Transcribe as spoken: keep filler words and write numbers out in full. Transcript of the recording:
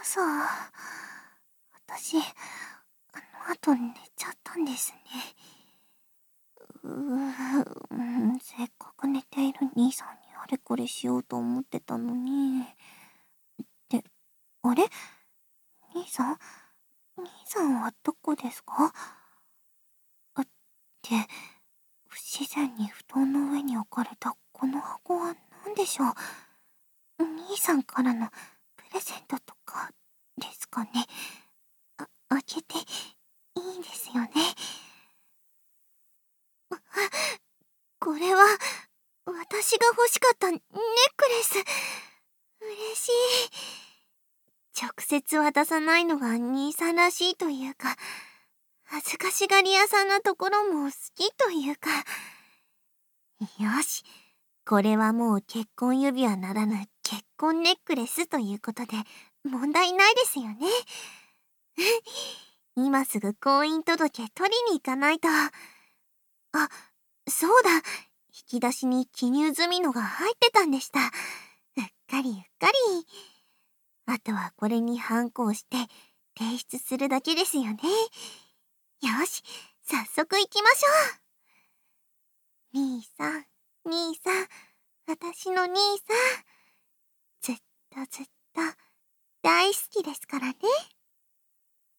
さ、私、あの後寝ちゃったんですね。うー、うん、せっかく寝ている兄さんにあれこれしようと思ってたのに。って、あれ？兄さん？兄さんはどこですか？あ、って、不自然に布団の上に置かれたこの箱は何でしょう？兄さんからのプレゼントとかですかね。あ、開けていいですよね。あ、これは私が欲しかったネックレス。嬉しい。直接渡さないのが兄さんらしいというか、恥ずかしがり屋さんなところも好きというか。よし、これはもう結婚指輪ならぬ結婚ネックレスということで問題ないですよね。今すぐ婚姻届取りに行かないと。あ、そうだ、引き出しに記入済みのが入ってたんでした。うっかりうっかり。あとはこれにハンコをして提出するだけですよね。よし、早速行きましょう。兄さん、兄さん、私の兄さん。ずっとずっと大好きですからね。